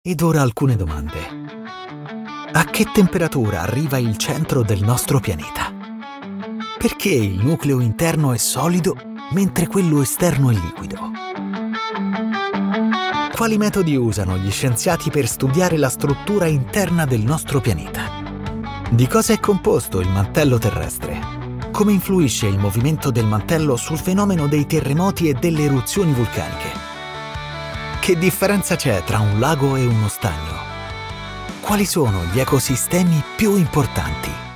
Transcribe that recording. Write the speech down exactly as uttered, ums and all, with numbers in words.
Ed ora alcune domande. A che temperatura arriva il centro del nostro pianeta? Perché il nucleo interno è solido mentre quello esterno è liquido? Quali metodi usano gli scienziati per studiare la struttura interna del nostro pianeta? Di cosa è composto il mantello terrestre? Come influisce il movimento del mantello sul fenomeno dei terremoti e delle eruzioni vulcaniche? Che differenza c'è tra un lago e uno stagno? Quali sono gli ecosistemi più importanti?